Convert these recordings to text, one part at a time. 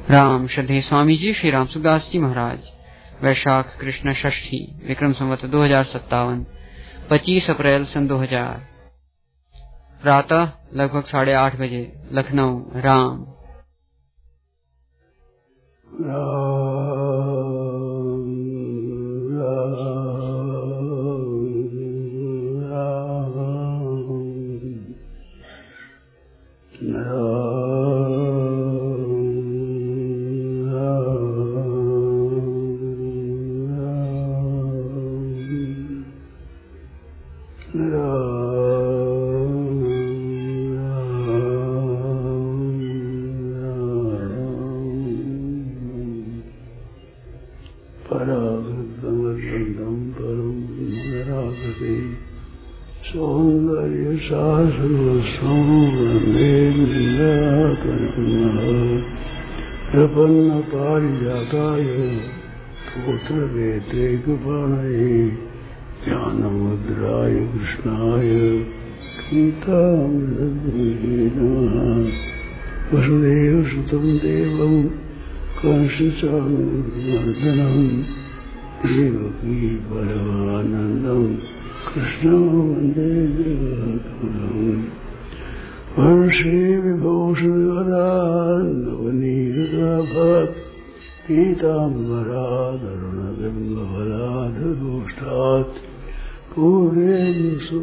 राम श्रद्धेय स्वामी जी श्री राम सुखदास जी महाराज। वैशाख कृष्ण षष्ठी विक्रम संवत 2057 25 अप्रैल सन 2000 प्रातः लगभग 8:30 बजे लखनऊ। राम प्रपन्न पारिजाताय तोत्रवेते कृपाणये ज्ञानमुद्राय कृष्णाय गीतामृतद्वये नमः। वसुदेवसुतं देवं कंसचाणूरमर्दनं देवकी परमानन्दं कृष्णं वन्दे जगद्गुरुं। वर्षे विभूषणवरान्नवनीरदाभात् पीताम्बरादरुणबिम्बफलाधरोष्ठात् पूर्वेण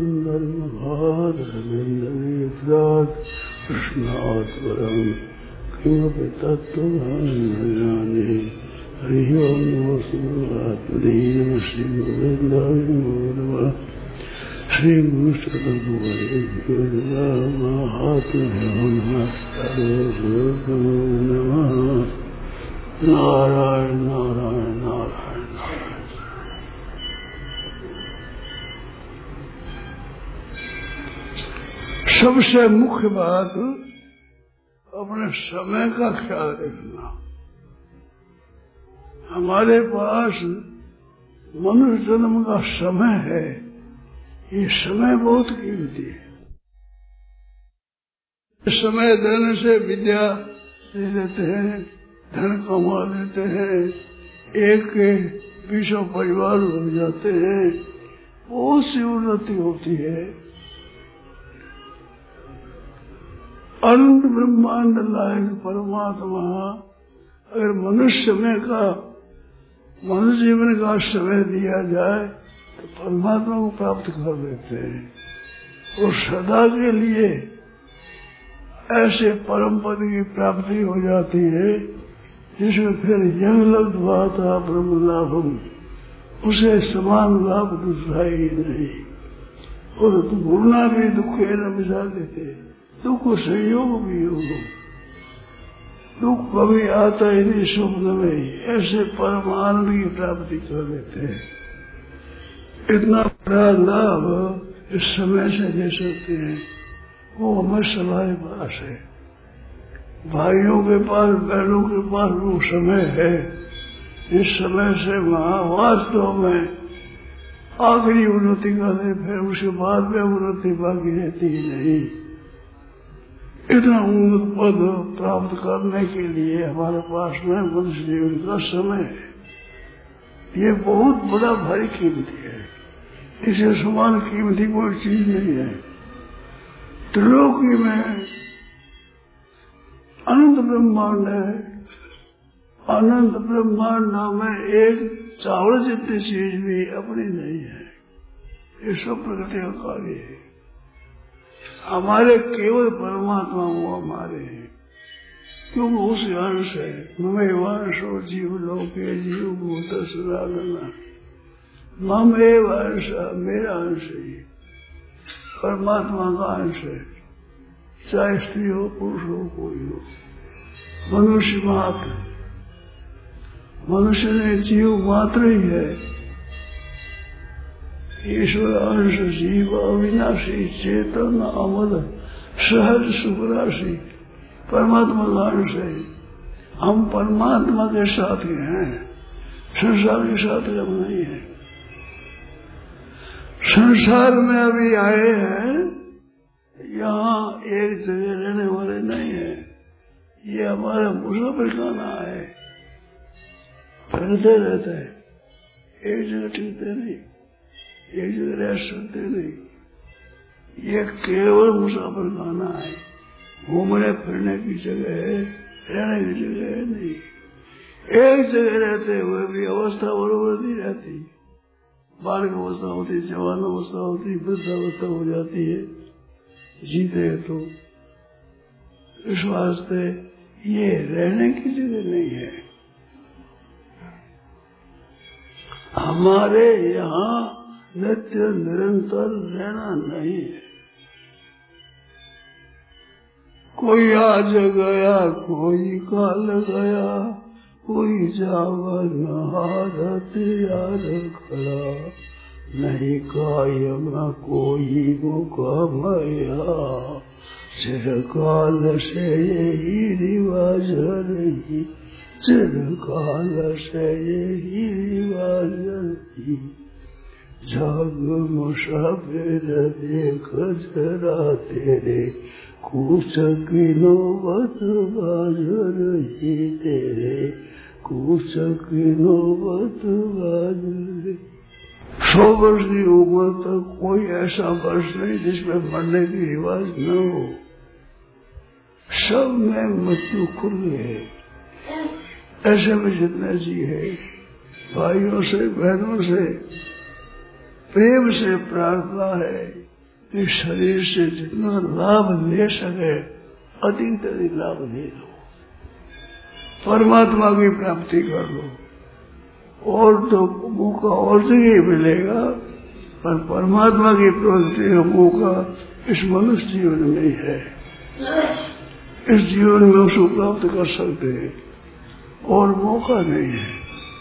सुन्दरमभादरविन्दनेत्रात् कृष्णात् परं किमपि तत्त्वं न जाने। हरिः ओं नमो श्रीगुरुत्मने नमः श्रीगोविन्दाय नमो नमः। श्री गुरु नमः। नारायण नारायण नारायण नारायण। सबसे मुख्य बात अपने समय का ख्याल रखना। हमारे पास मनुष्य जन्म का समय है, ये समय बहुत कीमती है। समय देने से विद्या ले लेते हैं, धन कमा लेते हैं, एक के 20 परिवार बन जाते हैं, बहुत सी उन्नति होती है। अनंत ब्रह्मांड लायक परमात्मा अगर मनुष्य जीवन का समय दिया जाए तो परमात्मा को प्राप्त कर लेते हैं और सदा के लिए ऐसे परम पद की प्राप्ति हो जाती है जिसमें फिर यंग लब्ध्वा ब्रह्म लाभम, उसे समान लाभ दूसरा ही नहीं। और गुरुना भी दुख न मिसा देते, दुख संयोग भी हो, दुख कभी आता ही नहीं स्वप्न में, ऐसे परम आनंद की प्राप्ति कर लेते हैं। इतना बड़ा लाभ इस समय से दे सकते हैं, वो हमें हमारे पास है। भाइयों के पास, बहनों के पास वो समय है। इस समय से वहाँ वास्तव में आखिरी उन्नति करते, फिर उसके बाद में उन्नति बाकी रहती ही नहीं। इतना उन्नत पद प्राप्त करने के लिए हमारे पास में मनुष्य जीवन का समय है। ये बहुत बड़ा भारी कीमती है, इसे समान कीमती कोई चीज नहीं है। त्रिलोकी में अनंत ब्रह्मांड है, अनंत ब्रह्मांड में एक चावल जितनी चीज भी अपनी नहीं है, ये सब प्रकृति का कार्य है। हमारे केवल परमात्मा वो हमारे हैं, क्योंकि उस अंश है। ममे वांशो जीव लोके जीव भूत सदागना, मम एव अंश, मेरा अंश है, परमात्मा का अंश है। चाहे स्त्री हो पुरुष हो कोई हो, मनुष्य मात्र, मनुष्य ने जीव मात्र ही है। ईश्वर अंश जीव अविनाशी चेतन अमर सहज सुखराशि, परमात्मा का अंश है। हम परमात्मा के साथ हैं, संसार के साथ हम नहीं है। संसार में अभी आए हैं, यहाँ एक जगह रहने वाले नहीं है। ये हमारा मुसाफिरखाना है, फिरते रहते हैं, एक जगह टिकते नहीं, एक जगह रह सकते नहीं। ये केवल मुसाफिरखाना है, घूमने फिरने की जगह है, रहने की जगह है नहीं। एक जगह रहते हुए भी अवस्था बरोबर नहीं रहती, बालक अवस्था होती, जवान अवस्था होती, वृद्धावस्था हो जाती है, जीते तो। इस वास्ते ये रहने की जगह नहीं है। हमारे यहाँ नित्य निरंतर रहना नहीं है। कोई आज गया, कोई काल गया, कोई जावन हारत यार खड़ा, नहीं कायम कोई मुकामया, चिरकाल से यही रिवाज रही, चिरकाल से यही रिवाज रही। जाग मुसाफिर देख जरा तेरे, कुछ की नौबत बाज रही तेरे, कुछ की नौबत बाज रही। 100 वर्ष की उम्र तक कोई ऐसा वर्ष नहीं जिसमें मरने की रिवाज न हो। सब में मृत्यु खुल है। ऐसे में जितने जी है, भाइयों से बहनों से प्रेम से प्रार्थना है कि शरीर से जितना लाभ ले सके अधिक लाभ ले लो, परमात्मा की प्राप्ति कर लो। और तो मौका और जगह मिलेगा, पर परमात्मा की प्राप्ति का मौका इस मनुष्य जीवन में है। इस जीवन में उसको प्राप्त कर सकते हैं और मौका नहीं है।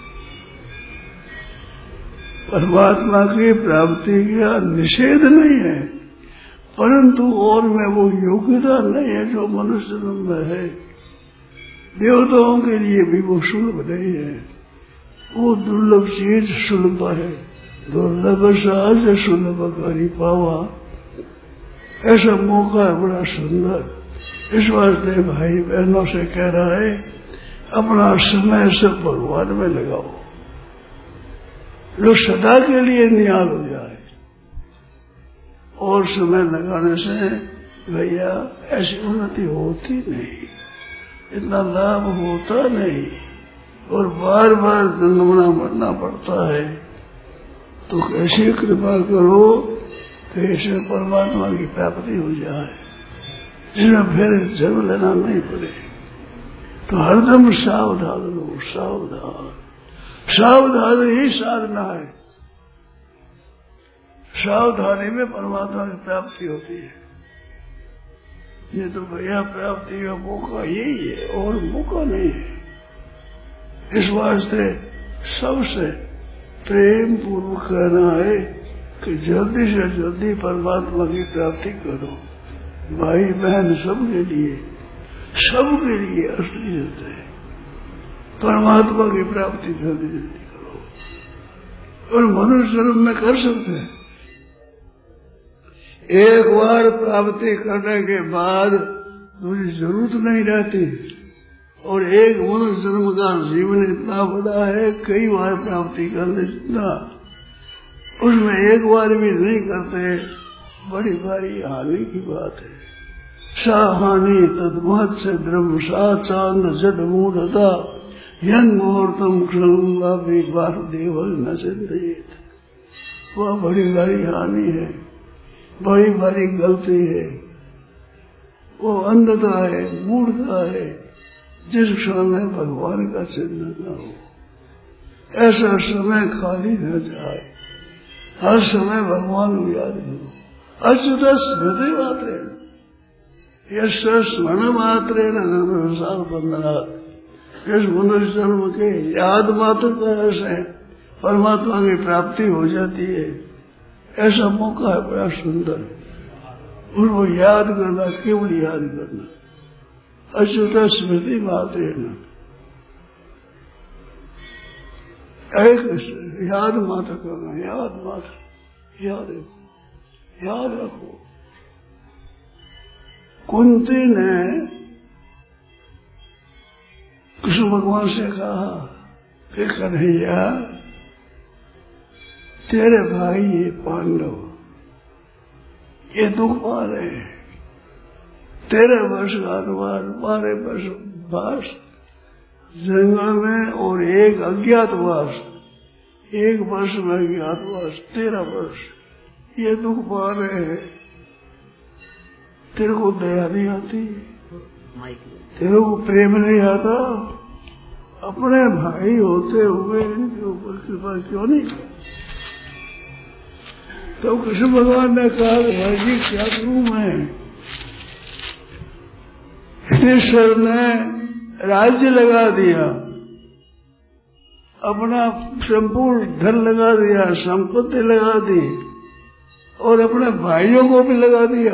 परमात्मा की प्राप्ति का निषेध नहीं है, परंतु और में वो योग्यता नहीं है जो मनुष्य जन्म में है। देवताओं के लिए भी वो सुलभ नहीं है। वो दुर्लभ चीज सुलभ है, दुर्लभ सहज सुलभ करी पावा। ऐसा मौका है बड़ा सुंदर। इस वास्ते भाई बहनों से कह रहा है, अपना समय सब भगवान में लगाओ, जो सदा के लिए निहाल हो जाए। और समय लगाने से भैया ऐसी उन्नति होती नहीं, इतना लाभ होता नहीं, और बार बार जन्मना मरना पड़ता है। तो कैसी कृपा करो कि इसमें परमात्मा की प्राप्ति हो जाए, जिसमें फिर जन्म लेना नहीं पड़े। तो हरदम सावधान रहो, सावधान। सावधानी ही साधना है। सावधानी में परमात्मा की प्राप्ति होती है। ये तो भैया प्राप्ति का मौका यही है और मौका नहीं है। इस वास्ते सबसे प्रेम पूर्वक कहना है कि जल्दी से जल्दी परमात्मा की प्राप्ति करो। भाई बहन सबके लिए असली है परमात्मा की प्राप्ति जल्दी जल्दी करो। और मनुष्य जन्म में कर सकते हैं। एक बार प्राप्ति करने के बाद दूसरी जरूरत नहीं रहती। और एक मनुष्य जन्म का जीवन इतना बड़ा है, कई बार प्राप्ति कर ले जितना, उसमें एक बार भी नहीं करते, बड़ी भारी हानि की बात है। साहानि तदमहत से द्रव्य सा चांद जड मूढ़ता यन मुहूर्तम क्षणुंगा भी बार देवल न चिंतित। वह बड़ी भारी हानि है, बड़ी भारी गलती है, वो अंधता है, मूढ़ता है, जिस क्षण में भगवान का चिंतन न हो। ऐसा समय खाली न जाए, हर समय भगवान को याद करो। अच्युत स्मृति मात्रे यश स्मरण मात्रे नसार बंधनात्। इस मनुष्य जन्म के याद मात्र तरह से परमात्मा की प्राप्ति हो जाती है। ऐसा मौका है बड़ा सुंदर, उसको याद करना, केवल याद करना। अच्युत स्मृति मात्रे न, एक याद मात्र करना, याद मात्र, याद रखो, याद रखो। कुंती ने भगवान से कहा कि कन्हैया तेरे भाई ये पांडव ये दुख पा रहे हैं, 13 वर्ष का अज्ञातवास, 12 वर्ष वास जंगल में और एक अज्ञातवास, 1 वर्ष में अज्ञातवास, 13 वर्ष ये दुख पा रहे हैं। तेरे को दया नहीं आती, तेरे को प्रेम नहीं आता, अपने भाई होते हुए इनके ऊपर कृपा क्यों नहीं की? तो कृष्ण भगवान ने कहा भाई जी क्या करूं मैं? ईश्वर ने राज्य लगा दिया, अपना संपूर्ण धन लगा दिया, संपत्ति लगा दी और अपने भाइयों को भी लगा दिया,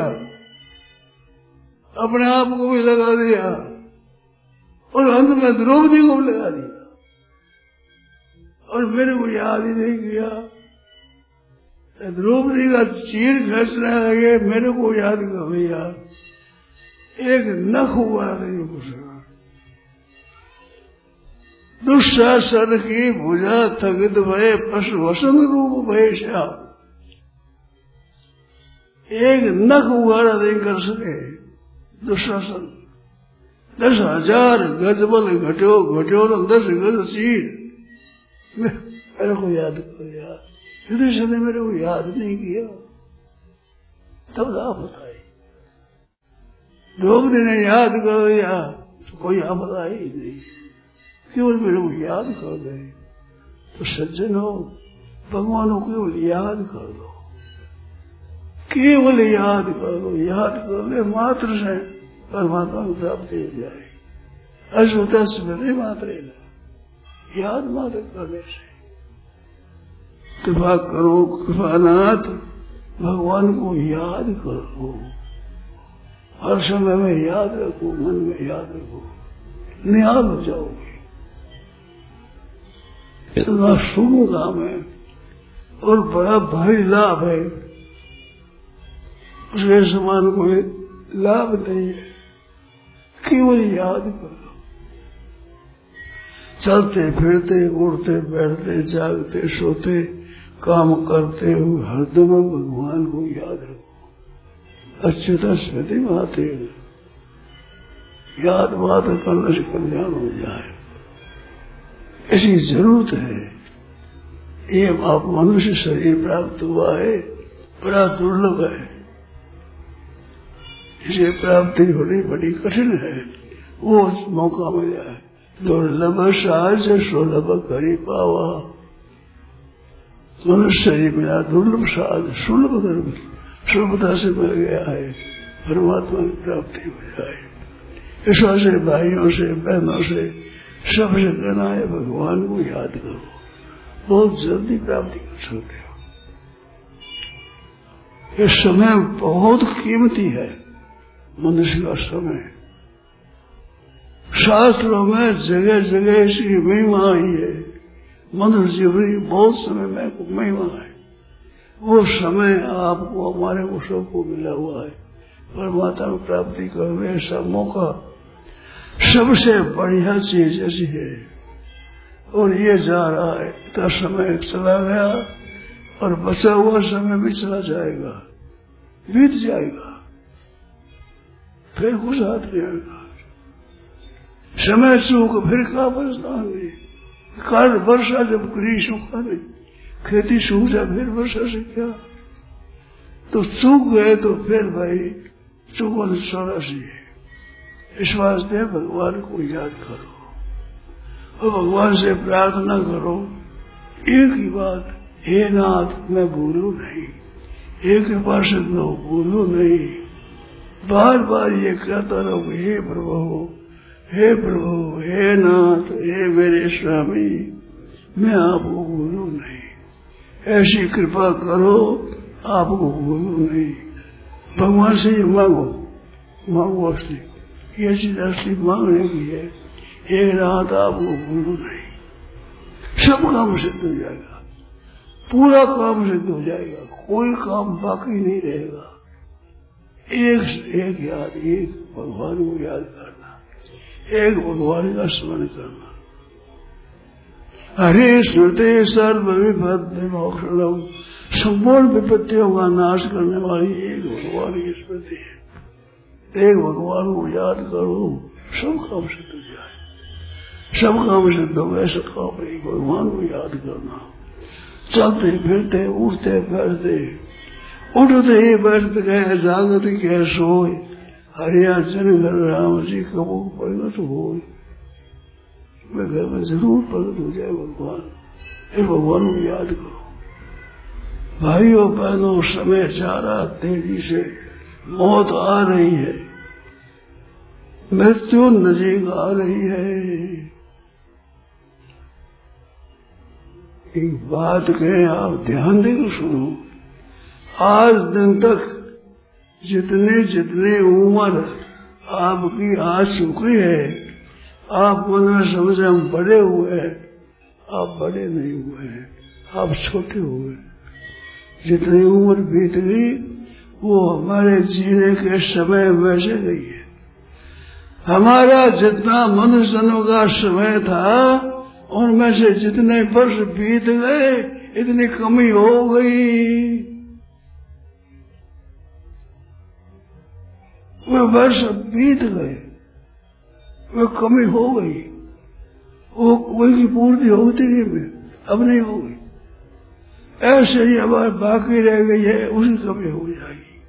अपने आप को भी लगा दिया और अंत में द्रौपदी को भी लगा दिया और मेरे को याद ही नहीं किया। द्रौपदी का चीर खींचने लगे, मेरे को याद कर भैया, एक नख हुआ नहीं कुछ। दुशासन की भुजा थगित भय पशु वसंत रूप भय श्याम, एक नख उगाड़ा नहीं कर सके दुशासन। 10,000 गज बल घट्यो न 10 गज चीर। मेरे को याद करो यार, युधिष्ठिर ने मेरे को याद नहीं किया, तब आपत आई। द्रौपदी ने याद कर दिया तो कोई आपत आई नहीं, केवल मेरे को याद कर दे। तो सज्जन हो, भगवान को केवल याद कर दो, केवल याद कर दो, याद कर ले मात्र से परमात्मा की प्राप्ति हो जाए। अश्वता स्मृति मात्र याद मात्र करने से। कृपा करो कृपानाथ, भगवान को याद करो, हर समय में याद रखो, मन में याद रखो, निहाल हो जाओगे। इतना शुभ काम है और बड़ा भारी लाभ है, उसके समान कोई लाभ नहीं है। केवल याद करो, चलते फिरते उड़ते बैठते जागते सोते काम करते हुए हरदम भगवान को याद रखो। अच्युता स्मृति मात्र याद बात करने से कल्याण हो जाए, ऐसी जरूरत है। ये आप मनुष्य शरीर प्राप्त हुआ है, बड़ा दुर्लभ है, इसे प्राप्ति होनी बड़ी कठिन है। वो मौका मिल जाए, दुर्लभ साज सुलभ करी पावा। मनुष्य शरीर मिला, दुर्लभ साज सुलभ कर सुलभता से मिल गया है, परमात्मा की प्राप्ति हो जाए। ईश्वर से, भाइयों से, बहनों से, सबसे कहना है भगवान को याद करो, बहुत जल्दी प्राप्ति कर सकते हो। ये समय बहुत कीमती है, मनुष्य का समय। शास्त्रों में जगह जगह इसकी महिमा आई है। मनुष्य जीवनी बहुत समय में महिमा है। वो समय आपको, हमारे को, सबको मिला हुआ है। परमात्मा की प्राप्ति करने ऐसा मौका सबसे बढ़िया चीज ऐसी है। और ये जा रहा है, इतना समय चला गया और बचा हुआ समय भी चला जाएगा, बीत जाएगा, फिर कुछ हाथ नहीं आएगा। समय सूख फिर का बरसता नहीं, काल वर्षा जब करी सूखा नहीं, खेती सूख जाए फिर वर्षा से क्या? तो सूख गए तो फिर भाई चुगन चौरासी है। इस वास्ते भगवान को याद करो और भगवान से प्रार्थना करो, एक ही बात, हे नाथ मैं भूलू नहीं, हे कृपा से भूलू नहीं। बार बार ये कहता रहो, हे प्रभु, हे प्रभु, हे नाथ, हे मेरे स्वामी, मैं आपको भूलू नहीं। ऐसी कृपा करो, आपको भूलू नहीं। भगवान से ये मांगो असली, ये चीज असली मांगने की है। हे नाथ आपको भूलू नहीं, सब काम सिद्ध हो जाएगा, पूरा काम सिद्ध हो जाएगा, कोई काम बाकी नहीं रहेगा। एक याद, एक भगवान को याद करना, एक भगवान का स्मरण करना। हरे स्मृति सर्व विपत्ति मोक्षणम, संपूर्ण विपत्तियों का नाश करने वाली एक भगवान की स्मृति है। एक भगवान को याद करो, सब काम सिद्ध हो जाए। सब काम सिद्ध हो, ऐसा काम एक भगवान को याद करना। चलते फिरते उठते बैठते, उठते ही बैठते गए, जागते गए सोए, हरिया जन घर राम जी कबू प्रगट हो। मैं घर में जरूर प्रकट हो जाए भगवान। ये भगवान को याद करो। भाइयों बहनों, समय जा रहा तेजी से, मौत आ रही है, मृत्यु नजीक आ रही है। एक बात कहें, आप ध्यान देकर सुनो। आज दिन तक जितने जितने उम्र आपकी आ चुकी है, आपको न समझे हम बड़े हुए हैं, आप बड़े नहीं हुए हैं, आप छोटे हुए। जितनी उम्र बीत गई वो हमारे जीने के समय में से गई है। हमारा जितना मनुष्यों का समय था, उनमें से जितने वर्ष बीत गए, इतनी कमी हो गई। वे वर्ष बीत गए, वे कमी हो गई, वो वही पूर्ति होती गई, अब नहीं हो गई। ऐसे ही हमारे बाकी रह गई है, उसी कमी हो जाएगी।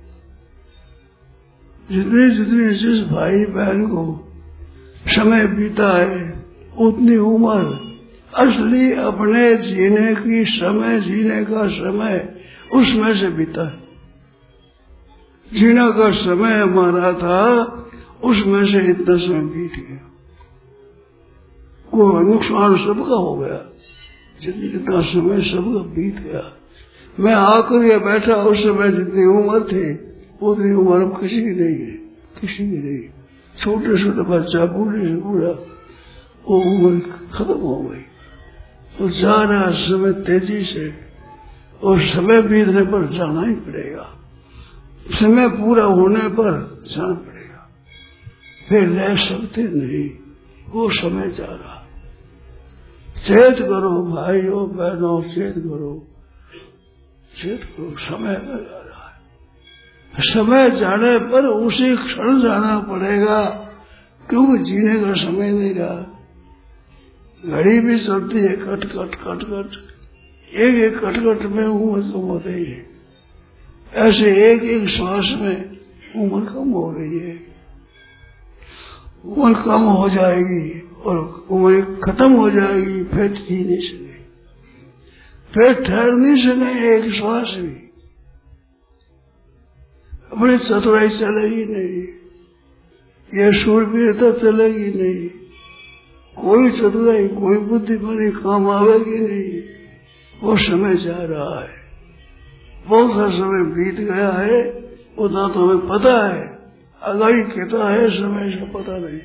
जितनी जितनी जिस भाई बहन को समय बीता है, उतनी उम्र असली अपने जीने की समय, जीने का समय उसमें से बीता है। जीना का समय हमारा था, उसमें से इतना समय बीत गया। वो नुकसान सबका हो गया, जितना समय सबका बीत गया। मैं आकर ये बैठा, उस समय जितनी उम्र थी उतनी उम्र अब किसी की नहीं है, किसी की नहीं। छोटे छोटे बच्चा, बूढ़े से बूढ़ा, वो उम्र खत्म हो गई। तो जा रहा समय तेजी से, और समय बीतने पर जाना ही पड़ेगा। समय पूरा होने पर जाना पड़ेगा, फिर रह सकते नहीं। वो समय जा रहा। चेत करो भाइयों बहनों, चेत करो, चेत करो। समय जा रहा है। समय जाने पर उसी क्षण जाना पड़ेगा, क्योंकि जीने का समय नहीं रहा। घड़ी भी चलती है, कट कट कट कट, एक एक कटकट में उम्र कम होती है। ऐसे एक एक श्वास में उम्र कम हो रही है। उम्र कम हो जाएगी और उम्र खत्म हो जाएगी, फिर जी नहीं सके, फिर ठहर नहीं सके एक श्वास भी। अपनी चतुराई चलेगी नहीं, ये शूरवीरता चलेगी नहीं, कोई चतुराई कोई बुद्धिमानी काम आवेगी नहीं। वो समय जा रहा है, बहुत सा समय बीत गया है, उतना तो हमें पता है। आगाही कहता है समय से पता नहीं,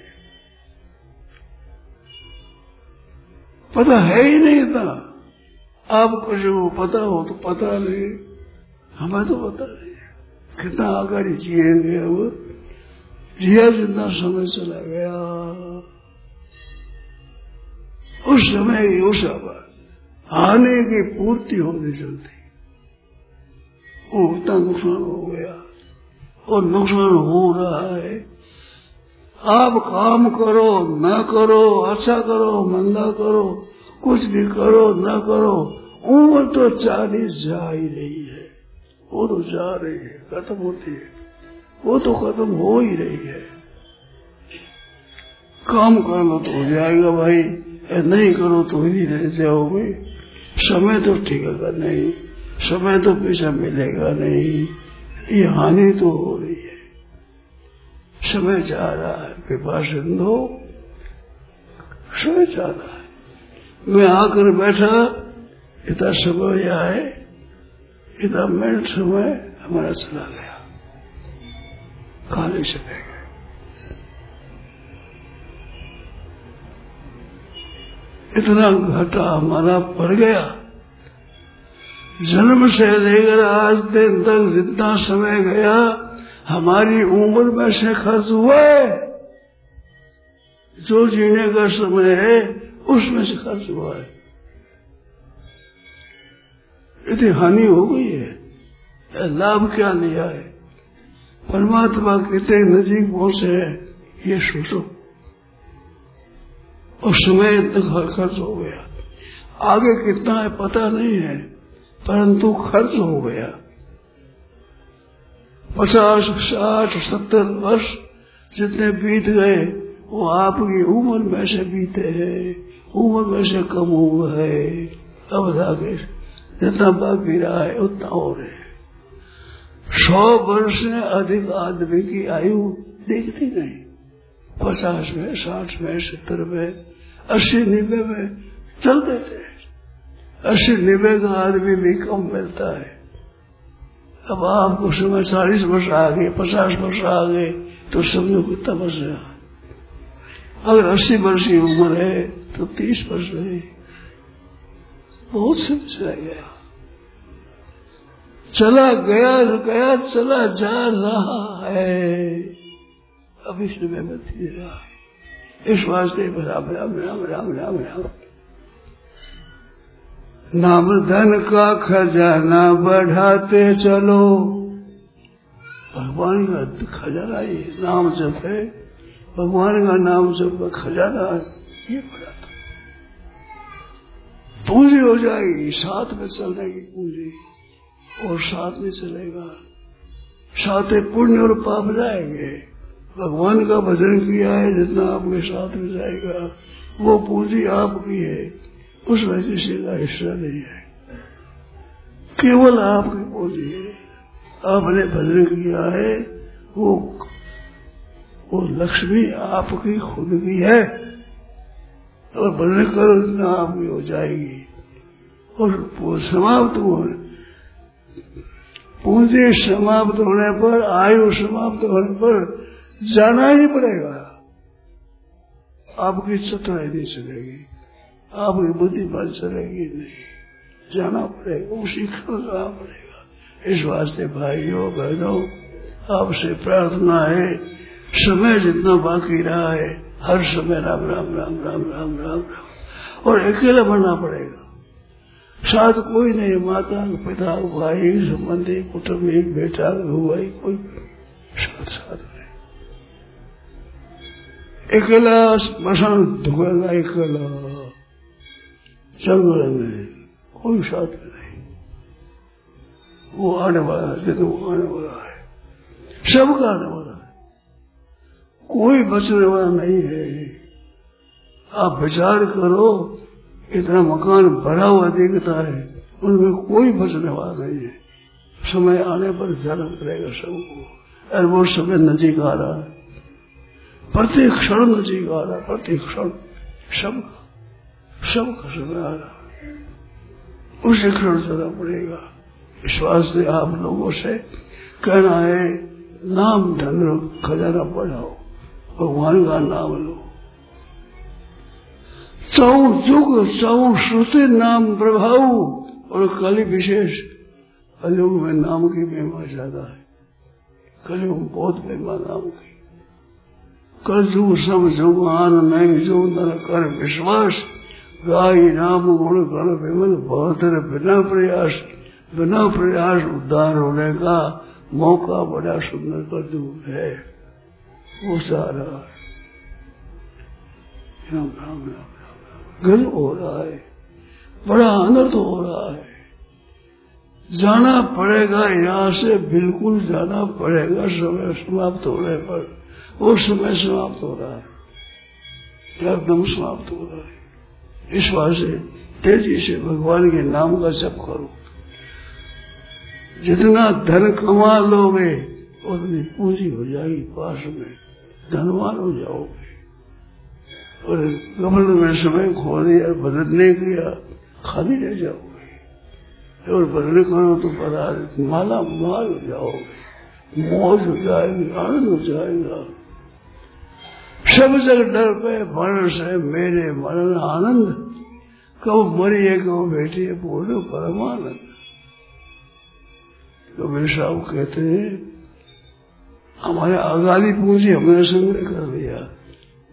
पता है ही नहीं था। आपको जो पता हो तो पता नहीं, हमें तो पता नहीं कितना आगाही जिएंगे। वो जिया जितना समय चला गया, उस समय की उस आने की पूर्ति होनी चलती, वो उतना नुकसान हो गया और नुकसान हो रहा है। आप काम करो न करो, अच्छा करो मंदा करो, कुछ भी करो न करो, उम्र तो चाली जा ही रही है। वो तो जा रही है, खत्म होती है, वो तो खत्म हो ही रही है। काम कर लो तो हो जाएगा भाई, नहीं करो तो ही रह जाओगे। समय तो टिकेगा नहीं, समय तो पैसा मिलेगा नहीं, ये हानि तो हो रही है। समय जा रहा है, कृपा सिंधु, समय जा रहा है। मैं आकर बैठा, इतना समय आए, इतना मिनट समय हमारा चला गया, खाली चले गए। इतना घाटा हमारा पड़ गया। जन्म से लेकर आज दिन तक जितना समय गया, हमारी उम्र में से खर्च हुआ है। जो जीने का समय है उसमें से खर्च हुआ है। इतनी हानि हो गई है, लाभ क्या लिया है? परमात्मा कितने नजीक पहुंचे हैं ये सोचो। और समय इतना खर्च हो गया, आगे कितना है पता नहीं है, परंतु खर्च हो गया। 50, 60, 70 वर्ष जितने बीत गए वो आपकी उम्र में से बीते हैं, उम्र में से कम हुआ है। अब आगे जितना बाकी रहा है उतना हो रहे हैं। 100 वर्ष से अधिक आदमी की आयु देखती नहीं। 50 में, 60 में, 70 में, 80, 90 में चल देते हैं। 80, 90 का आदमी भी कम मिलता है। अब आपको समय 40 वर्ष आ गए, 50 वर्ष आ गए तो समझो कितना वर्ष है। अगर 80 वर्ष की उम्र है तो 30 वर्ष है, बहुत से चला गया। चला गया गया चला जा रहा है, अब इस समय में थी रहा है। इस वास्ते राम राम राम राम राम राम। नाम धन का खजाना बढ़ाते चलो। भगवान का खजाना ये नाम जप है, भगवान का नाम जप का खजाना है, ये बढ़ाता। पूंजी हो जाएगी, साथ में चलने की पूंजी, और साथ में चलेगा, साथ पुण्य और पाप जाएंगे। भगवान का भजन किया है जितना आपके साथ में जाएगा वो पूंजी आपकी है, उसमें किसी का हिस्सा नहीं है, केवल आपकी पूंजी है। आपने भजन किया है वो लक्ष्मी आपकी खुद की है, और भजन करो इतना आपकी हो जाएगी। और वो समाप्त होने, पूंजी समाप्त होने पर, आयु समाप्त होने पर जाना ही पड़ेगा। आपकी चतुराई नहीं चलेगी, आपकी बुद्धिमान चलेगी नहीं, जाना पड़ेगा, उसी क्षण जाना पड़ेगा। इस वास्ते भाइयों बहनों आपसे प्रार्थना है, समय जितना बाकी रहा है हर समय राम राम राम राम राम राम राम। और अकेला बनना पड़ेगा, साथ कोई नहीं, माता पिता भाई संबंधी कुटुंब बेटा भाई कोई साथ नहीं। अकेला स्मशान धुएगा, अकेला जंगल में कोई साथ नहीं। वो आने वाला है, वो आने वाला है, सबका आने वाला है, कोई बचने वाला नहीं है। आप विचार करो, इतना मकान भरा हुआ दिखता है, उनमें कोई बचने वाला नहीं है। समय आने पर जाना पड़ेगा सबको, और वो समय नजीक आ रहा है, प्रत्येक क्षण नजीक आ रहा है, प्रत्येक क्षण सबका समय आ रहा है, उसी क्षण चलना पड़ेगा। इस वास्ते आप लोगों से कहना है, नाम धन खजाना बढ़ाओ, भगवान का नाम लो। चाऊ युग चाऊ श्रुति नाम प्रभाव, और कलि विशेष, कलयुग में नाम की महिमा ज्यादा है, कलयुग में बहुत महिमा नाम की। कल युग सब जुगान नहीं जो नर कर विश्वास, गाय नाम गुण गण विमल बहतर बिना प्रयास उद्धार होने का मौका बड़ा सुंदर कर दूर है, वो सारा राम राम राम गल हो रहा है, बड़ा आनंद हो रहा है। जाना पड़ेगा यहाँ से, बिल्कुल जाना पड़ेगा। समय समाप्त होने पर, वो समय समाप्त हो रहा है, एकदम समाप्त हो रहा है। इस वास्ते तेजी से भगवान के नाम का जप करो। जितना धन कमा लोगे उतनी पूंजी हो जाएगी, पास में धनवान हो जाओगे। और कमल में समय खो दिया, भजन नहीं किया, खाली रह जाओगे। और भजन करो तो पता माला माल हो जाओगे, मौज हो जाएगी, आनंद हो जाएगा। सब जगह डर पे मरण से मेरे मरण आनंद, कब मरिए कब बैठिए बोलो परमानंद। कबीर साहब कहते हैं, हमारे अगाली पूंजी हमने संग्रह कर लिया,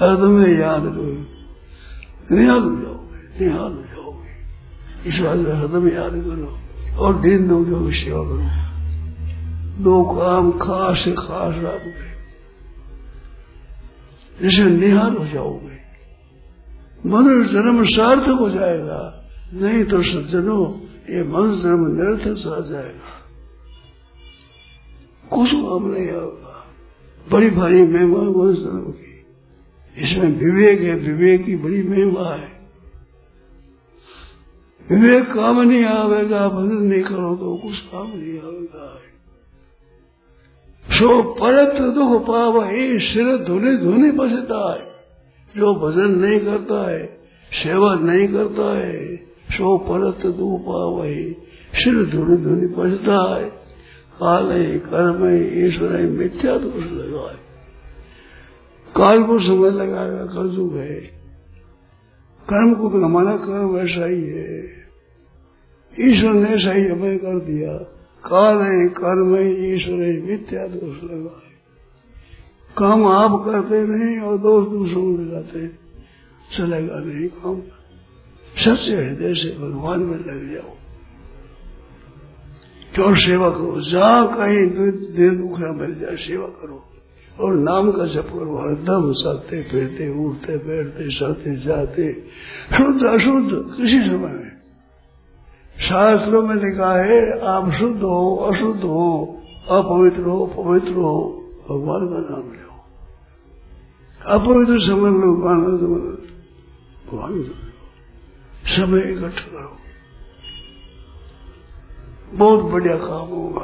हरदम याद रहो, निहाल हो जाओगे, निहाल हो जाओगे। इस बात में हरदम याद करो और दिन दोगे की सेवा करो। दो काम खास से खास रखोगे, जिससे निहाल हो जाओगे। मनुष्य जन्म सार्थक हो जाएगा, नहीं तो सज्जनों ये मनुष्य जन्म निरर्थक सा जाएगा, कुछ काम नहीं होगा। बड़ी भारी महिमा मनुष्य जन्म की, इसमें विवेक है, विवेक की बड़ी महिमा है। विवेक काम नहीं आवेगा, भजन नहीं करो तो कुछ काम नहीं आवेगा। सो परत दुख पाव ये सिर धुने धुने बसता है। जो भजन नहीं करता है, सेवा नहीं करता है, सो परत दुख पाव सिर धुने धुने बसता है। काल है, कर्म है, ईश्वर है, मिथ्या दोष लगा है। काल को समय लगाएगा, कलयुग है। कर्म को तो हमारा कर्म ऐसा ही है, ईश्वर ने ऐसा ही हमें कर दिया। काल है, कर्म है, ईश्वर है, मिथ्या दोष लगा है। काम आप करते नहीं और दोष दूसरों को लगाते हैं, चलेगा नहीं काम। सच्चे हृदय से भगवान में लग जाओ, और सेवा करो। जहाँ कहीं दिन दुखा मिल जाए सेवा करो, और नाम का जप करो। हरदम चलते फिरते, उठते बैठते, चलते जाते, शुद्ध अशुद्ध किसी समय में। शास्त्रों में लिखा है आप शुद्ध हो, अशुद्ध हो, अपवित्र हो, पवित्र हो, भगवान का नाम लो। अपवित्र समय में भगवान का भगवान समय इकट्ठा करो, बहुत बढ़िया काम होगा।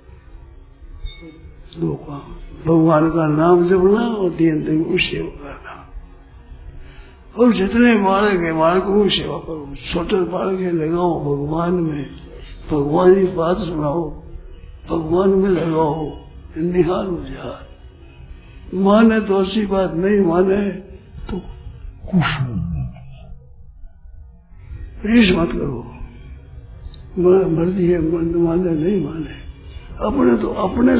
दो काम, भगवान का नाम जपना और दिन दिन की सेवा करना। और जितने बालक है बालकों की सेवा करो। छोटे बालक है लगाओ भगवान में, भगवान की बात सुनाओ, भगवान में लगाओ, निहाल हो जाए। माने तो अच्छी बात, नहीं माने तो कुछ रीस मत करो। मर्जी है, माने नहीं माने, अपने तो अपने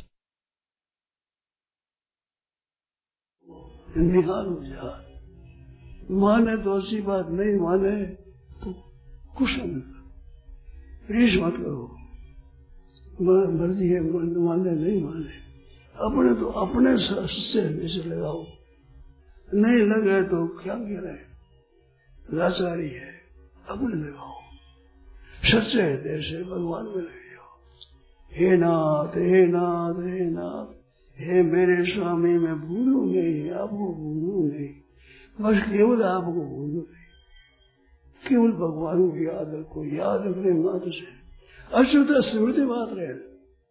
निहाल हो जाए। माने तो अच्छी बात, नहीं माने तो कुछ नहीं, रीस मत करो। मर्जी है, माने नहीं माने, अपने तो अपने से लगाओ। नहीं लगे तो क्या कह रहे, लाचारी है, अपने लगाओ। सच्चे हृदय से भगवान में लगे जाओ। हे नाथ, हे नाथ, हे नाथ, हे मेरे स्वामी, मैं भूलू नहीं, आपको भूलू नहीं, बस केवल आपको भूलू नहीं। केवल भगवान को याद रखो, याद रखने मात्र से अच्युत स्मृति मात्र है।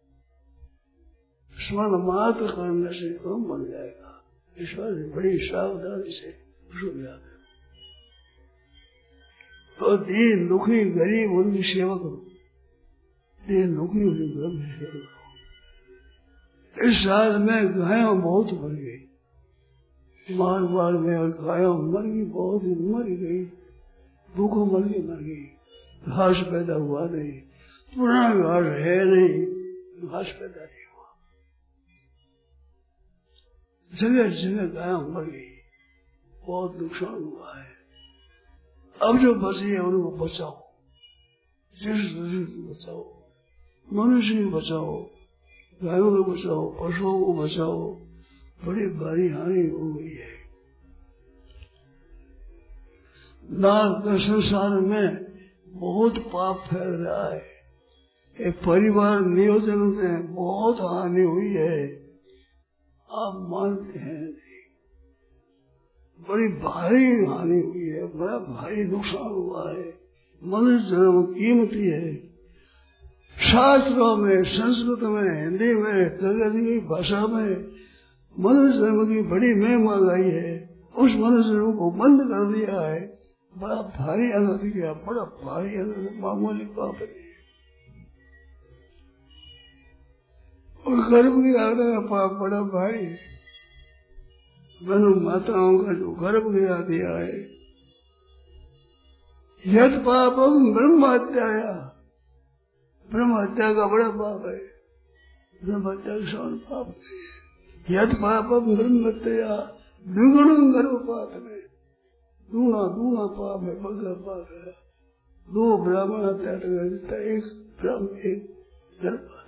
स्मरण मात्र करने से काम बन जाएगा। ईश्वर बड़ी सावधानी से उसको याद है। तो दीन दुखी गरीब उनकी सेवा करो, दीन दुखी उनकी गरीब सेवा करो। इस साल में गायों बहुत मर गई, मार में, और गायों मर गई, बहुत ही मर गई, भूखों मर गई। घास पैदा हुआ नहीं, पुराना घास है नहीं, घास पैदा नहीं हुआ, जगह जगह गायों मर गई, बहुत नुकसान हुआ है। अब जो बची है उनको बचाओ, जीव को बचाओ, मनुष्य को बचाओ, गायों को बचाओ, पशुओं को बचाओ। बड़ी भारी हानि हो गई है। नाथ संसार में बहुत पाप फैल रहा है। एक परिवार नियोजन से बहुत हानि हुई है, आप मानते हैं नहीं। बड़ी भारी हानि हुई है, बड़ा भारी नुकसान हुआ है। मनुष्य जन्म कीमती है। शास्त्रों में, संस्कृत में, हिंदी में, जगत की भाषा में मनुष्य जन्म की बड़ी महिमा गाई है। उस मनुष्य जन्म को बंद कर दिया है, बड़ा भारी अनर्थ किया, बड़ा भारी अनर्थ, मामूली पाप है। और गर्भ गया पाप बड़ा भारी है। मनु माताओं का जो गर्भ गया दिया है, यद पापम ब्रह्म हत्याया, ब्रह्म हत्या का बड़ा पाप है, ब्रह्म हत्या का समान पाप है। यद पापम ब्रह्म हत्या, द्विगुण गर्भपात में दूना पाप है, बगैर पाप है। 2 ब्राह्मण हत्या कर देता, 1 ब्राह्मण 1 गर्भपात,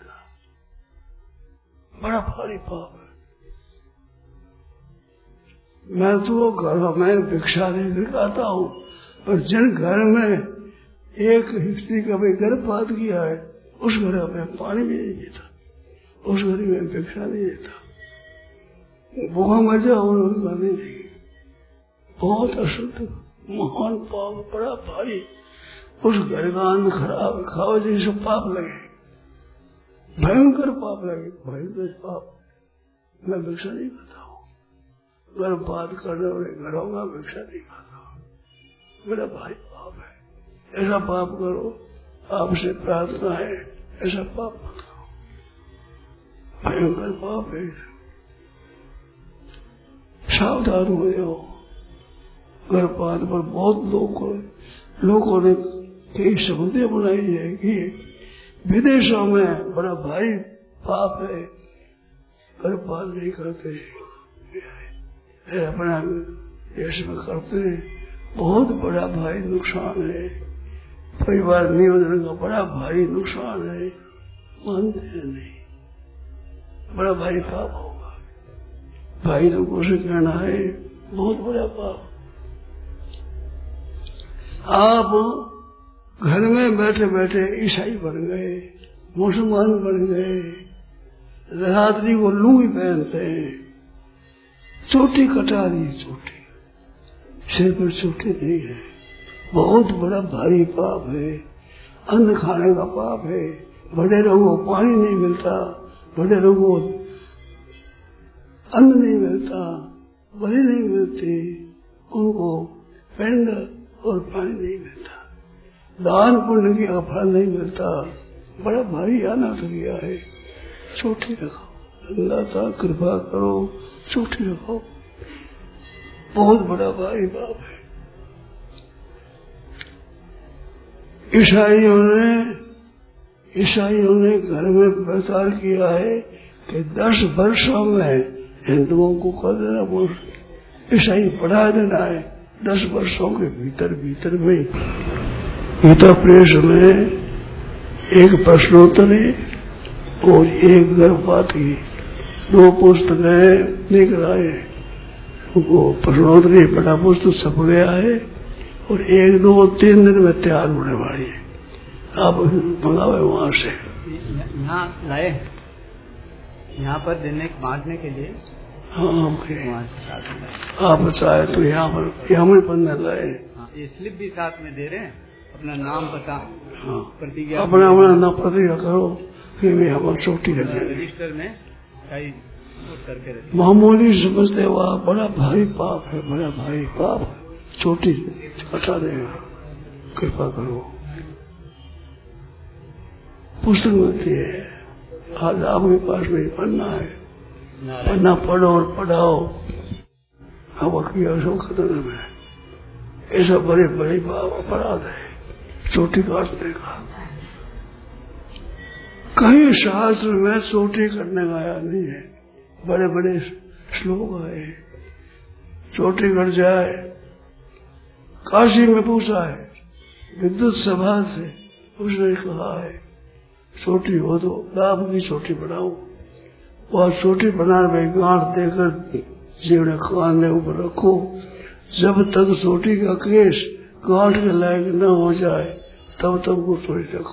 बड़ा भारी पाप है। मैं तो घर में भिक्षा लेकर आता हूँ, और जिन घर में एक स्त्री का भी गर्भपात किया है, उस घर में पानी भी नहीं देता, उस घर में भिक्षा नहीं देता, भूखा मर जाओ उनका नहीं देगी। बहुत अशुद्ध महान पाप, बड़ा भारी। उस घर का अन्न खराब खाओ जैसे पाप लगे, भयंकर पाप लगे, भयंकर पाप। मैं भिक्षा नहीं खाता हूँ, गर्भपात करने वाले घरों का भिक्षा नहीं खाता हूँ, बड़ा भारी पाप है। ऐसा पाप करो, आपसे प्रार्थना है, ऐसा पाप मत करो, भयंकर पाप है। सावधान हो जाओ। गर्भपात पर बहुत लोगों ने कई शब्दें बनाई है कि विदेशों में बड़ा भारी पाप है, गर्भपात नहीं करते, अपना देश में करते, बहुत बड़ा भारी नुकसान है, परिवार नियोजन का बड़ा भारी नुकसान है, मानते हैं नहीं, बड़ा भारी पाप होगा। भाई लोगों से कहना है बहुत बड़ा पाप। आप घर में बैठे बैठे ईसाई बन गए, मुसलमान बन गए, रात्रि को लुंगी पहनते हैं, चोटी कटा दी, चोटी सिर पर चोटी नहीं है, बहुत बड़ा भारी पाप है। अन्न खाने का पाप है। बड़े लोगों को पानी नहीं मिलता, बड़े लोगों को अन्न नहीं मिलता, बलि नहीं मिलती, उनको पिंड और पानी नहीं मिलता, दान पुण्य का फल नहीं मिलता, बड़ा भारी अनाथ किया है। चोटी रखो, अल्लाह ताला कृपा करो, चोटी रखो, बहुत बड़ा भारी पाप है। ईसाइयों ने घर में प्रचार किया है कि 10 वर्षों में हिंदुओं को कर देना, ईसाई पढ़ा देना है। 10 वर्षों के भीतर में गीता प्रेस में एक प्रश्नोत्तरी और एक गर्भपात की 2 पुस्तकें निकल आए। वो प्रश्नोत्तरी बड़ा पुस्तक छप गया है और 1, 2, 3 दिन में तैयार होने वाली है। आप मंगावे वहां से, यहाँ लाए यहाँ पर देने बांटने के लिए। हाँ, आप चाहे तो यहाँ पर पन्ने लाए। ये स्लिप भी साथ में दे रहे हैं, अपना नाम पता, हाँ, प्रतिज्ञा, अपना नाम प्रतिज्ञा करो कि वे हमारी चोटी रखें, रजिस्टर में करके रखें। मामूली समझते हो आप, बड़ा भारी पाप है, बड़ा भारी पाप है। चोटी हटा देगा, कृपा करो। पुस्तक मिलती है, आज आपके पास में पढ़ना है, पढ़ना पढ़ो और पढ़ाओ। अब खतरे में ऐसा बड़े बड़े अपराध है चोटी काटने का। कहीं शास्त्र में चोटी करने का आया नहीं है। बड़े बड़े श्लोक आए, चोटी कट जाए। काशी में पूछा है विद्युत सभा से, उसने कहा है छोटी हो तो लाभ की छोटी बनाओ। वह छोटी बनाने में गांठ देकर जीवने खाने ऊपर रखो। जब तक छोटी का केश गांठ के लायक न हो जाए तब तक वो छोटी रखो,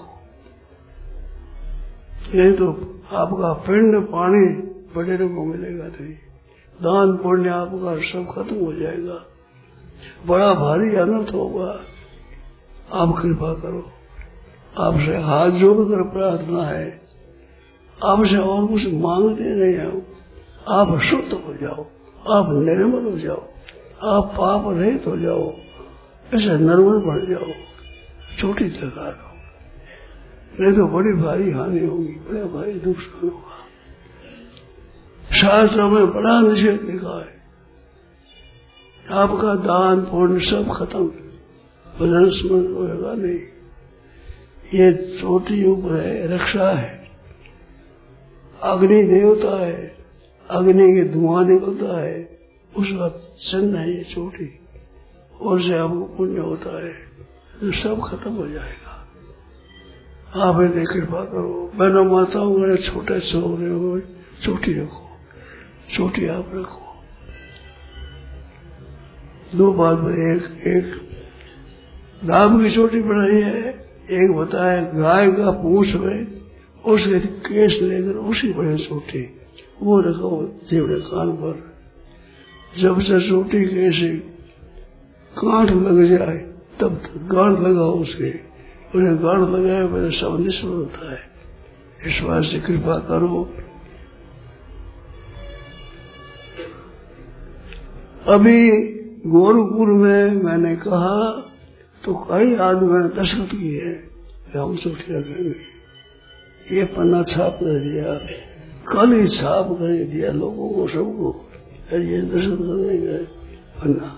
नहीं तो आपका पिंड पानी बड़े को मिलेगा नहीं, दान पुण्य आपका सब खत्म हो जाएगा, बड़ा भारी अनर्थ होगा। आप कृपा करो, आपसे हाथ जोड़कर प्रार्थना है, आपसे और कुछ मांगते नहीं हो। आप शुद्ध हो जाओ, आप निर्मल हो जाओ, आप पाप रहित हो जाओ, ऐसे निर्मल बन जाओ, छोटी लगा लो, नहीं तो बड़ी भारी हानि होगी, बड़ा भारी नुकसान होगा। शास्त्रों में बड़ा निषेध लिखा है, आपका दान पुण्य सब खत्म, भजन स्मरण होगा नहीं। ये छोटी ऊपर है, रक्षा है, अग्नि देवता है, अग्नि के धुआं निकलता है, उसका चिन्ह है ये चोटी, और से आपको पुण्य होता है तो सब खत्म हो जाएगा। आप इन्हें कृपा करो। बहनों माताओं अगर छोटे से हो रहे हो, चोटी रखो, चोटी आप रखो। दो बात में एक नाम की चोटी बनाई है, एक बताया गाय का पूंछ में उसके केस लेकर उसी बड़े चोटी वो रखो जेवड़े कान पर। जब से चोटी के से कांट लग जाए तब गांठ लगाओ उसके, उन्हें गांठ लगाए मेरे सब निष्फल होता है। इस बात से कृपा करो। अभी गोरखपुर में मैंने कहा तो कई आदमी ने दस्तखत किए हैं कि हम चोटी रखेंगे। ये पन्ना छाप कर दिया, कल ही छाप कर दिया लोगों को, सबको ये दस्तखत करने गए पन्ना।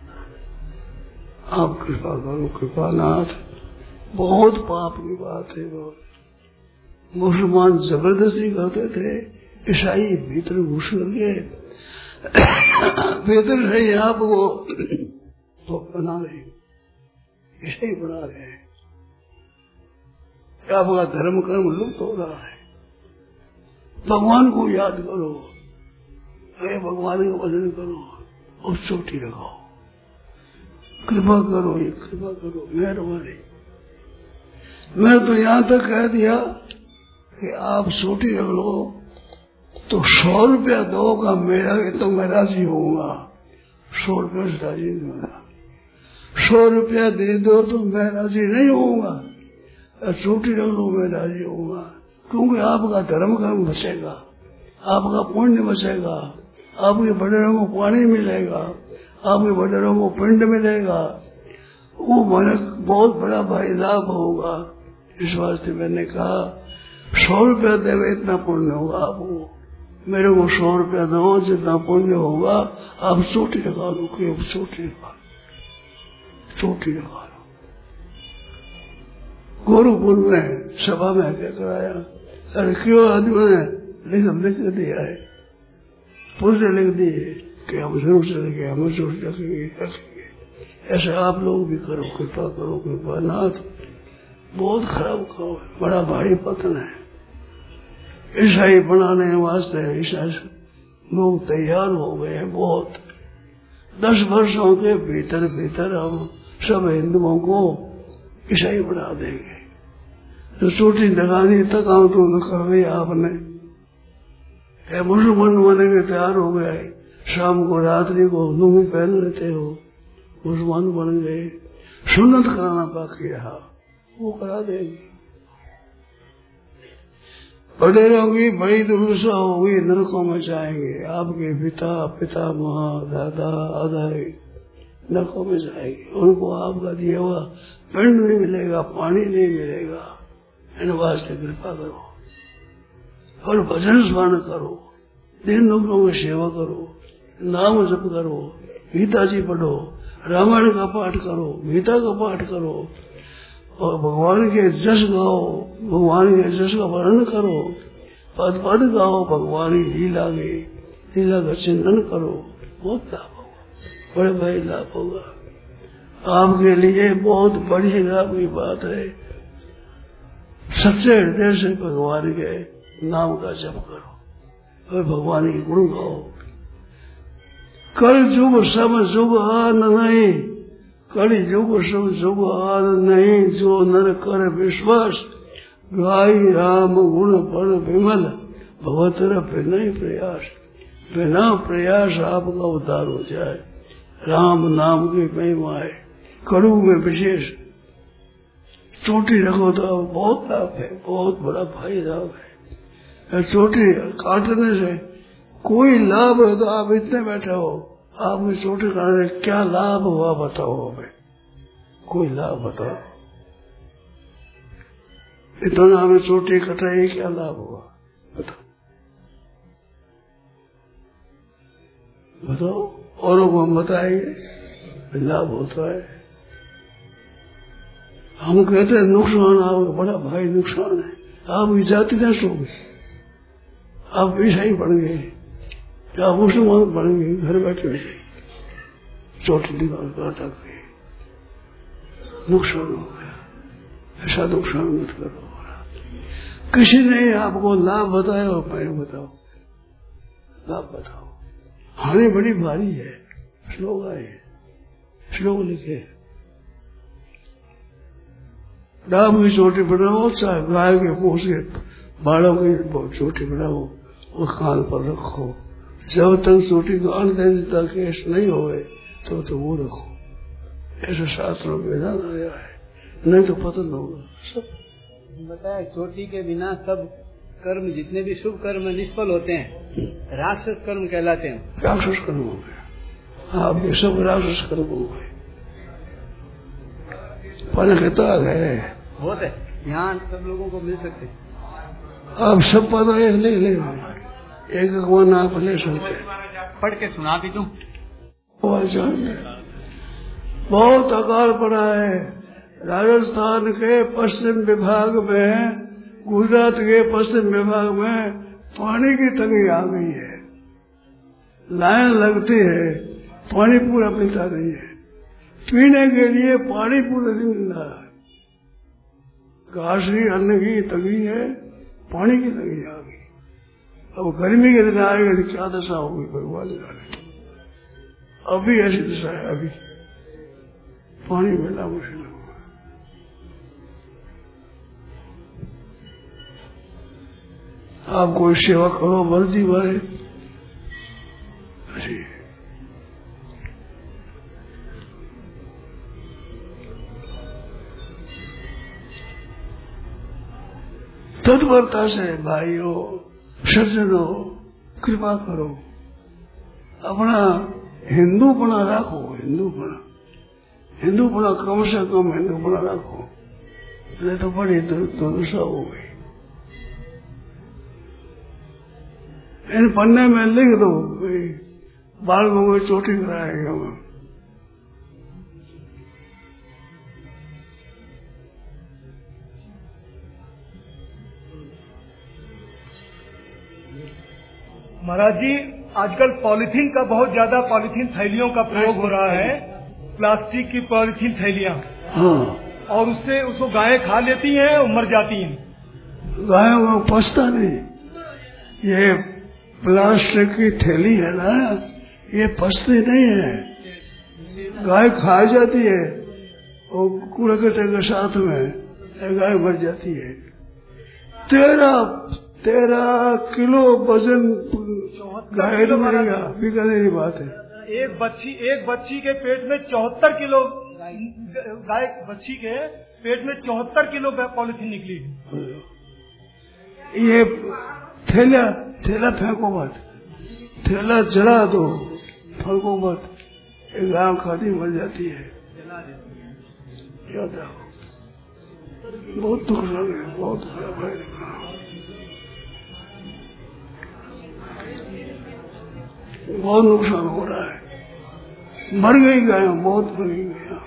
आप कृपा करो कृपानाथ। बहुत पाप की बात है। बहुत मुसलमान जबरदस्ती करते थे, ईसाई भीतर घुस गए, भीतर से आपको तो बना रहे, ईसाई बना रहे हैं। आपका धर्म कर्म लुप्त हो रहा है। भगवान को याद करो, अरे भगवान का भजन करो और चोटी रखो। कृपा करो, ये कृपा करो, मेहरबानी। मैं तो यहां तक कह दिया कि आप चोटी रख लो तो 100 रुपया दोगा मेरा, तो मैं राजी होऊंगा। 100 रुपया से राजी नहीं होगा। 100 रुपया दे दो तो मैं राजी नहीं होऊंगा। चोटी रख लो मैं राजी होऊंगा, क्योंकि आपका धर्म कर्म बचेगा, आपका पुण्य बचेगा, आपके बड़ेरों को पानी मिलेगा, आपके बड़ेरों को पिंड मिलेगा, वो मन बहुत बड़ा भाई लाभ होगा। इस वास्ते मैंने कहा 100 रुपया देवे इतना पुण्य होगा आपको। मेरे को 100 रुपया दो, जितना पुण्य होगा आप चोटी लगा लो, चोटी लगा लो, चोटी लगा लो। गोरखपुर में सभा में क्या कराया, अरे क्यों आदमी ने लिख दिया है, पूछने लिख दिए कि हम जरूर से लगे, हम जरूर रखेंगे। ऐसे आप लोग भी करो, कृपा करो कृपानाथ। बहुत खराब कहो, बड़ा भारी पतन है। ईसाई बनाने वास्ते ईसाई लोग तैयार हो गए हैं बहुत। 10 वर्षों के भीतर भीतर हम सब हिंदुओं को ईसाई बना देंगे। तो चोटी लगानी तक हम तो न कर रही आपने। मुसलमान बने के तैयार हो गए, शाम को रात्रि को लुंगी पहन लेते हो, मुसलमान बन गए। सुन्नत कराना बाकी रहा, वो करा देंगे। बड़ेरों की बड़ी दुर्दशा होगी, नरकों में जाएंगे। आपके पिता माँ दादा आदाई नरकों में जाएंगे। उनको आपका दिया हुआ पिंड नहीं मिलेगा, पानी नहीं मिलेगा। इन वास्ते कृपा करो और भजन स्मरण करो, दिन लोगों की सेवा करो, नाम जप करो, गीता जी पढ़ो, रामायण का पाठ करो, गीता का पाठ करो और भगवान के जश गाओ, भगवान के जश का वर्णन करो, पद पद गाओ, भगवान की लीला का चिंतन करो। बहुत लाभ होगा, बड़े बड़े लाभ होगा आपके लिए। बहुत बड़ी लाभ की बात है। सच्चे हृदय से भगवान के नाम का जप करो और भगवान की गुण गाओ। कल युग सब युग आन नहीं, कल युग सब युग आन नहीं, जो नर कर विश्वास, गाई राम गुण पर विमल, भगवत नहीं प्रयास। बिना प्रयास आपका उद्धार हो जाए। राम नाम की महिमा है, कड़ू में विशेष। चोटी रखो तो बहुत लाभ है, बहुत बड़ा भाई लाभ है। चोटी काटने से कोई लाभ है तो आप इतने बैठे हो, आपकी चोटी काटने से क्या लाभ हुआ बताओ हमें, कोई लाभ बताओ। इतना हमें चोटी कटाई क्या लाभ हुआ बताओ, बताओ। औरों को हम बताएंगे लाभ होता है। हम कहते हैं नुकसान, आपका बड़ा भाई नुकसान है। आप जाति नष्ट हो गई, आप ईसाई बन गए, क्या मुसलमान बनेंगे घर बैठे बैठे चोटी दीवार काटा गई, नुकसान हो गया। ऐसा नुकसान मत करो। किसी ने आपको लाभ बताया और मैं बताओ, लाभ बताओ। हानि बड़ी भारी है। श्लोक आए, श्लोक लिखे, राम की चोटी बनाओ, चाहे गाय के मुंह से बालों की चोटी बनाओ और कान पर रखो। जब तक चोटी को अनदैता केस नहीं होए तो वो रखो। ऐसा शास्त्रों में विधान आया है, नहीं तो पतन होगा सब। बताया चोटी के बिना सब कर्म, जितने भी शुभ कर्म निष्फल होते हैं, राक्षस कर्म कहलाते हैं। राक्षस कर्म हो गए, आप ये सब राक्षस कर्म हो गए। पहले कहता है बहुत है, यहाँ सब लोगों को मिल सकते। आप सब पता एक ले एक भगवान आप ले सकते। पढ़ के सुना भी दूं। बहुत अकाल पड़ा है। राजस्थान के पश्चिम विभाग में, गुजरात के पश्चिम विभाग में पानी की तंगी आ गई है। लाइन लगती है, पानी पूरा मिलता नहीं है। पीने के लिए पानी पूरा नहीं मिल रहा है। घास की अन्न की तंगी है, पानी की तंगी आ गई। अब गर्मी के दिन आएगा तो क्या दशा होगी भगवान जाने। अभी ऐसी दशा है, अभी पानी मिलना मुश्किल होगा। आप कोई सेवा करो वर्दी भरे। तत्परता से भाइयों सज्जनों कृपा करो, अपना हिंदूपना रखो। हिंदूपना कम से कम हिंदूपना रखो, नहीं तो बड़ी दुर्दशा हो गई। इन पन्ने में लिख दो, बाल में चोटी कराएगा। महाराज जी, आजकल पॉलीथीन का बहुत ज्यादा, पॉलीथीन थैलियों का प्रयोग हो रहा है, प्लास्टिक की पॉलीथीन थैलियां। हाँ। और उसको गायें खा लेती हैं और मर जाती हैं। गायों को पचता नहीं। ये प्लास्टिक की थैली है ना, ये पचती नहीं है, गाय खा जाती है और कूड़ा कचरे के साथ में गाय मर जाती है। 13 किलो वजन गाय तो मरेगा, बिकाने बात है। एक बच्ची के पेट में 74 किलो, गाय बच्ची के पेट में 74 किलो पॉलीथीन निकली। ये थैला फेंको मत, थैला जला दो, फेंको मत। एक गाय खाती मर जाती है। क्या था? बहुत दुख लगे, बहुत नुकसान हो रहा है। मर गई गाय, बहुत मर गई गाय।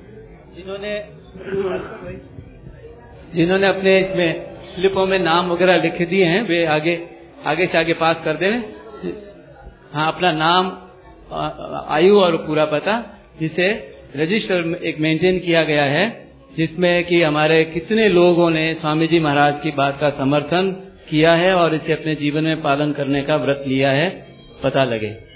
जिन्होंने अपने इसमें स्लिपों में नाम वगैरह लिख दिए हैं, वे आगे से आगे पास कर दें। हाँ, अपना नाम, आयु और पूरा पता, जिसे रजिस्टर में एक मेंटेन किया गया है, जिसमें कि हमारे कितने लोगों ने स्वामी जी महाराज की बात का समर्थन किया है और इसे अपने जीवन में पालन करने का व्रत लिया है, पता लगे।